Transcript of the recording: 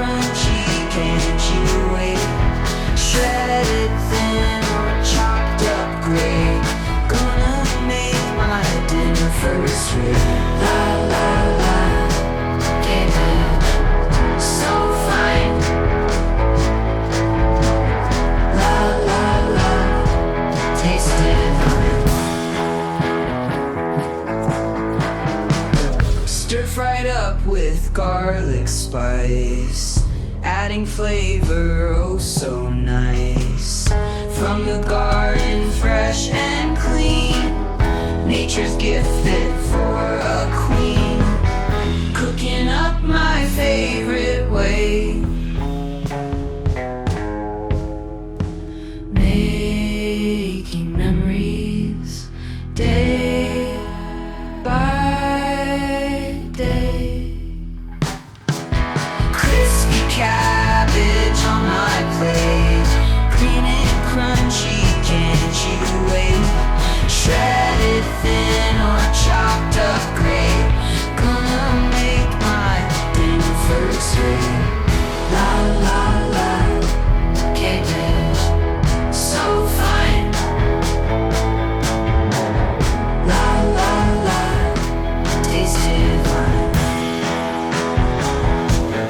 crunchy, can't you wait? Shredded thin or chopped up great. Gonna make my dinner first rate. La la la, David, so fine. La la la, taste divine. Stir fried up with garlic spice, adding flavor oh so nice. From the garden, fresh and clean, nature's gift fit for a queen. Cooking up